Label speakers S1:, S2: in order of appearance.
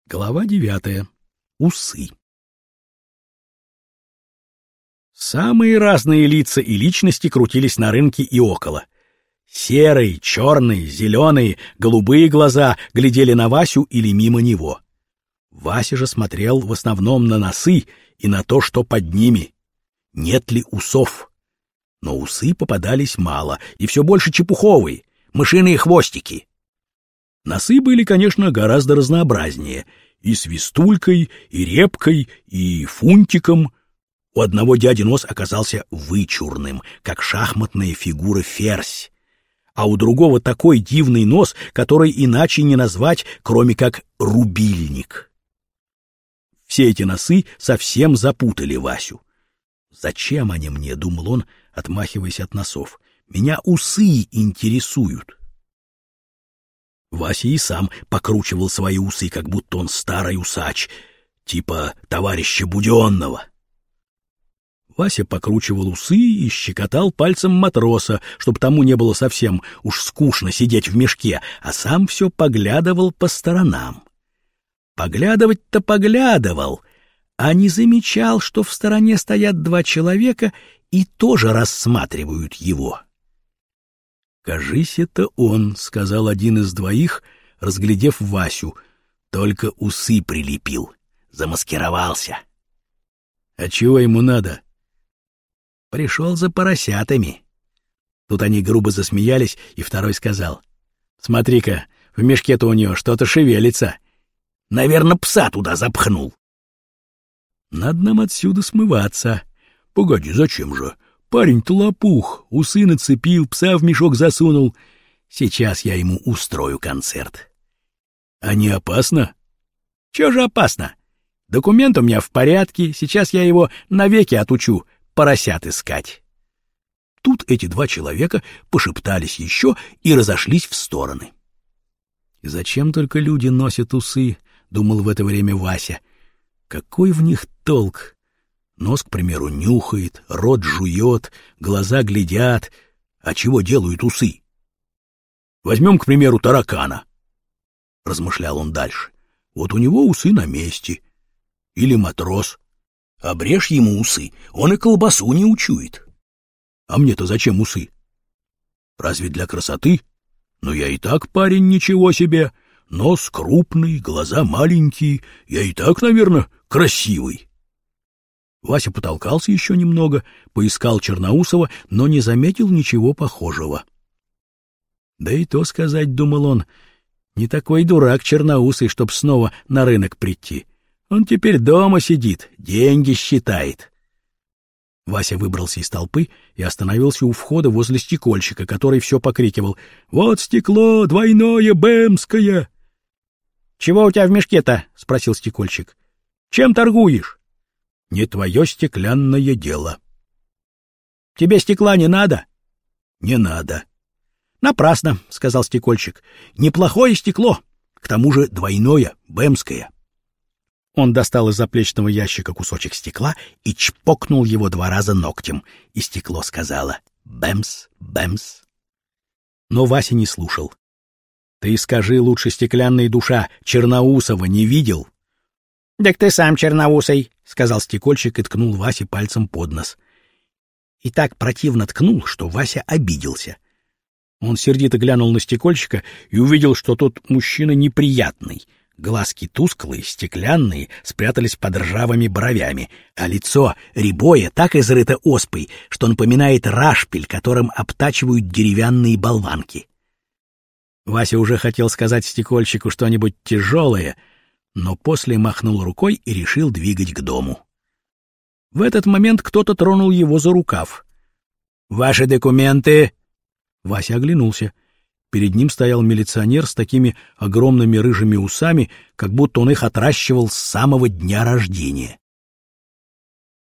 S1: Глава 9. Усы. Самые разные лица и личности крутились на рынке и около. Серые, черные, зеленые, голубые глаза глядели на Васю или мимо него. Вася же смотрел в основном на носы и на то, что под ними. Нет ли усов? Но усы попадались мало, и все больше чепуховые, мышиные хвостики. Носы были, конечно, гораздо разнообразнее. И свистулькой, и репкой, и фунтиком. У одного дяди нос оказался вычурным, как шахматная фигура ферзь. А у другого такой дивный нос, который иначе не назвать, кроме как рубильник. Все эти носы совсем запутали Васю. «Зачем они мне?» — думал он, отмахиваясь от носов. «Меня усы интересуют». Вася и сам покручивал свои усы, как будто он старый усач, типа товарища Буденного. Вася покручивал усы и щекотал пальцем матроса, чтобы тому не было совсем уж скучно сидеть в мешке, а сам все поглядывал по сторонам. Поглядывать-то поглядывал, а не замечал, что в стороне стоят два человека и тоже рассматривают его. «Кажись, это он», — сказал один из двоих, разглядев Васю. «Только усы прилепил. Замаскировался». «А чего ему надо?» «Пришел за поросятами». Тут они грубо засмеялись, и второй сказал: «Смотри-ка, в мешке-то у него что-то шевелится. Наверное, пса туда запхнул». «Надо нам отсюда смываться». «Погоди, зачем же? Парень-то лопух, усы нацепил, пса в мешок засунул. Сейчас я ему устрою концерт». «А не опасно?» «Чего же опасно? Документ у меня в порядке, сейчас я его навеки отучу поросят искать». Тут эти два человека пошептались еще и разошлись в стороны. «Зачем только люди носят усы?» — думал в это время Вася. «Какой в них толк? Нос, к примеру, нюхает, рот жует, глаза глядят. А чего делают усы? Возьмем, к примеру, таракана», — размышлял он дальше. «Вот у него усы на месте. Или матрос. Обрежь ему усы, он и колбасу не учует. А мне-то зачем усы? Разве для красоты? Но я и так парень ничего себе. Нос крупный, глаза маленькие. Я и так, наверное, красивый». Вася потолкался еще немного, поискал Черноусова, но не заметил ничего похожего. Да и то сказать, думал он, не такой дурак Черноусый, чтоб снова на рынок прийти. Он теперь дома сидит, деньги считает. Вася выбрался из толпы и остановился у входа возле стекольщика, который все покрикивал: «Вот стекло, двойное, бэмское!» «Чего у тебя в мешке-то?» — спросил стекольщик. «Чем торгуешь?» «Не твое стеклянное дело». «Тебе стекла не надо?» «Не надо». «Напрасно», — сказал стекольщик. «Неплохое стекло, к тому же двойное, бэмское». Он достал из заплечного ящика кусочек стекла и чпокнул его 2 раза ногтем, и стекло сказало: «Бэмс, бэмс». Но Вася не слушал. «Ты скажи лучше, стеклянная душа, Черноусова не видел?» «Так ты сам черноусый», — сказал стекольщик и ткнул Васе пальцем под нос. И так противно ткнул, что Вася обиделся. Он сердито глянул на стекольщика и увидел, что тот мужчина неприятный. Глазки тусклые, стеклянные, спрятались под ржавыми бровями, а лицо рябое так изрыто оспой, что напоминает рашпиль, которым обтачивают деревянные болванки. Вася уже хотел сказать стекольщику что-нибудь тяжелое, но после махнул рукой и решил двигать к дому. В этот момент кто-то тронул его за рукав. «Ваши документы!» Вася оглянулся. Перед ним стоял милиционер с такими огромными рыжими усами, как будто он их отращивал с самого дня рождения.